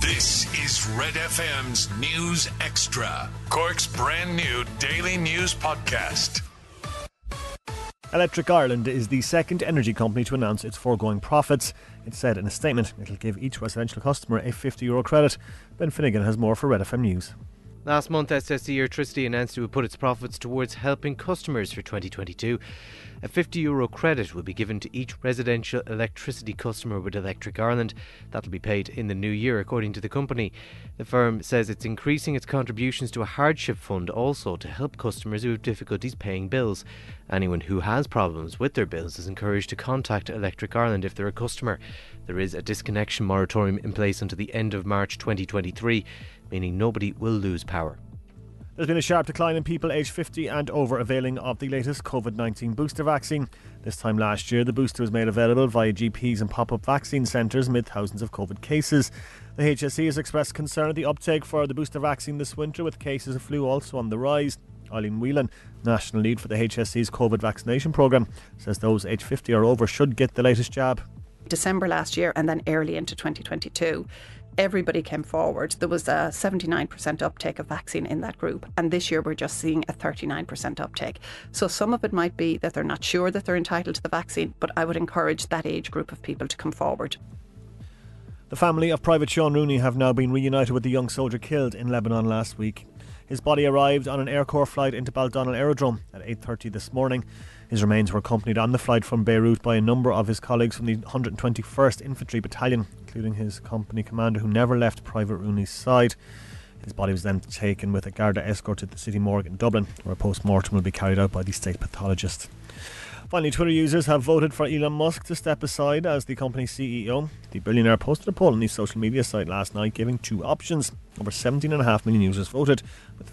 This is Red FM's News Extra, Cork's brand new daily news podcast. Electric Ireland is the second energy company to announce its foregoing profits. It said in a statement it'll give each residential customer a €50 credit. Ben Finnegan has more for Red FM News. Last month, SSE Electricity announced it would put its profits towards helping customers for 2022. A €50 credit will be given to each residential electricity customer with Electric Ireland. That will be paid in the new year, according to the company. The firm says it's increasing its contributions to a hardship fund also to help customers who have difficulties paying bills. Anyone who has problems with their bills is encouraged to contact Electric Ireland if they're a customer. There is a disconnection moratorium in place until the end of March 2023, meaning nobody will lose power. There's been a sharp decline in people aged 50 and over availing of the latest COVID-19 booster vaccine. This time last year, the booster was made available via GPs and pop-up vaccine centres amid thousands of COVID cases. The HSE has expressed concern at the uptake for the booster vaccine this winter, with cases of flu also on the rise. Eileen Whelan, national lead for the HSE's COVID vaccination programme, says those aged 50 or over should get the latest jab. December last year and then early into 2022, everybody came forward. There was a 79% uptake of vaccine in that group, and this year we're just seeing a 39% uptake. So some of it might be that they're not sure that they're entitled to the vaccine, but I would encourage that age group of people to come forward. The family of Private Sean Rooney have now been reunited with the young soldier killed in Lebanon last week. His body arrived on an Air Corps flight into Baldonnel Aerodrome at 8:30 this morning. His remains were accompanied on the flight from Beirut by a number of his colleagues from the 121st Infantry Battalion, including his company commander who never left Private Rooney's side. His body was then taken with a Garda escort to the City Morgue in Dublin, where a post-mortem will be carried out by the state pathologist. Finally, Twitter users have voted for Elon Musk to step aside as the company's CEO. The billionaire posted a poll on his social media site last night giving two options. Over 17.5 million users voted, with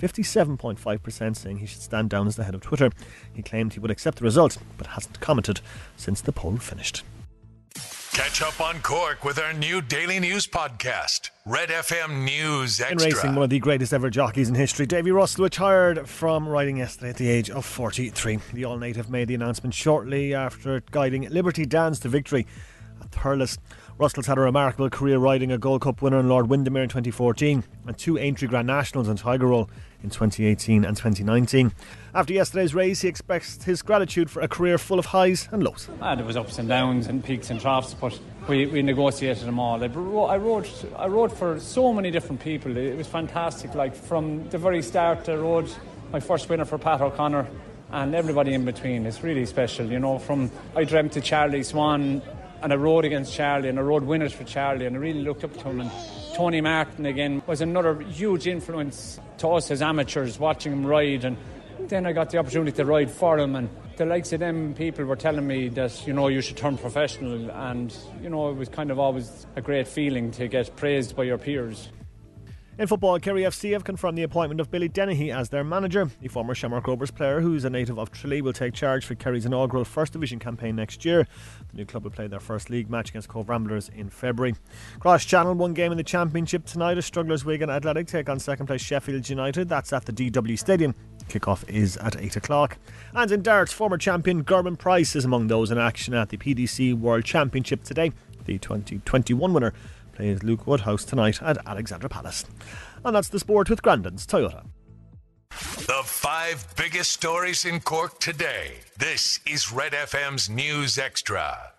57.5% saying he should stand down as the head of Twitter. He claimed he would accept the result, but hasn't commented since the poll finished. Catch up on Cork with our new daily news podcast, Red FM News Extra. In racing, one of the greatest ever jockeys in history, Davy Russell retired from riding yesterday at the age of 43. The All-Native made the announcement shortly after guiding Liberty Dance to victory at Thurles. Russell's had a remarkable career, riding a Gold Cup winner in Lord Windermere in 2014 and two Aintree Grand Nationals and Tiger Roll in 2018 and 2019. After yesterday's race, he expressed his gratitude for a career full of highs and lows. There was ups and downs and peaks and troughs, but we negotiated them all. I rode for so many different people. It was fantastic. Like from the very start, I rode my first winner for Pat O'Connor and everybody in between. It's really special, you know. I dreamt of Charlie Swan, and I rode against Charlie, and I rode winners for Charlie, and I really looked up to him. And Tony Martin again was another huge influence to us as amateurs, watching him ride. And then I got the opportunity to ride for him, and the likes of them people were telling me that, you know, you should turn professional. And, you know, it was kind of always a great feeling to get praised by your peers. In football, Kerry FC have confirmed the appointment of Billy Dennehy as their manager. The former Shamrock Rovers player, who's a native of Tralee, will take charge for Kerry's inaugural First Division campaign next year. The new club will play their first league match against Cove Ramblers in February. Cross Channel, one game in the Championship tonight as strugglers Wigan Athletic take on second place Sheffield United. That's at the DW Stadium. Kick-off is at 8 o'clock. And in darts, former champion Gerben Price is among those in action at the PDC World Championship today. The 2021 winner plays Luke Woodhouse tonight at Alexandra Palace. And that's the sport with Grandin's Toyota. The 5 biggest stories in Cork today. This is Red FM's News Extra.